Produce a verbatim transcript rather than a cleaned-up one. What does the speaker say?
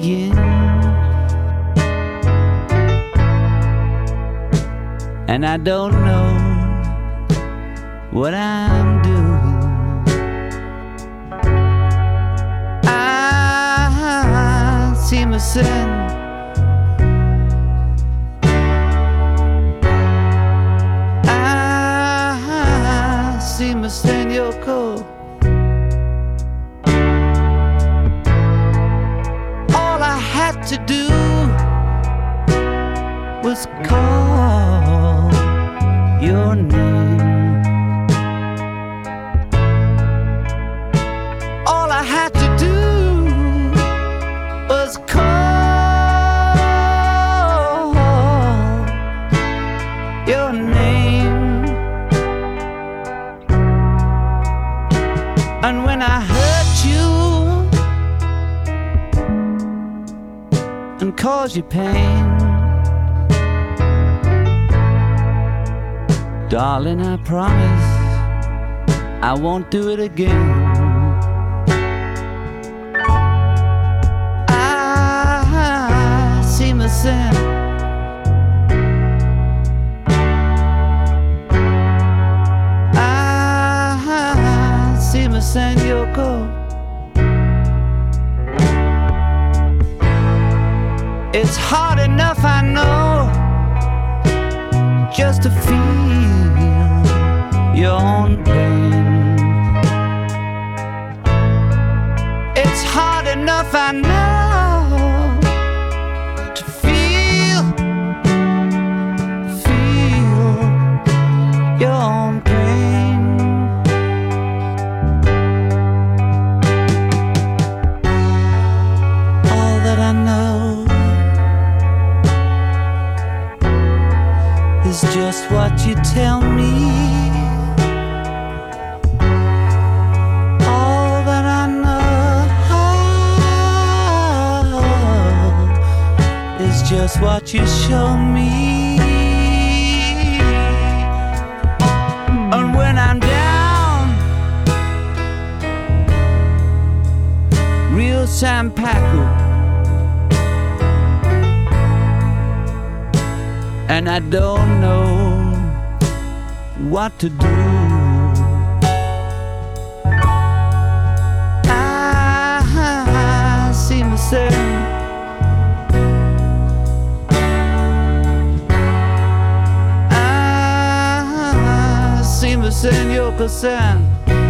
begin? And I don't know what I'm doing. I see my sin. I see my sin, Yoko. All I had to do was call your name. All I had to do was call your name. And when I hurt you and cause you pain, darling, I promise I won't do it again. I see my sin. I see my sin, Yoko. It's hard enough, I know, just to feel your own pain. It's hard enough, I know, to feel, feel your own pain. All that I know is just what you tell me. All that I know is just what you show me. And when I'm down, real Sampaku, and I don't know what to do, I see myself. I see myself, Yoko-san.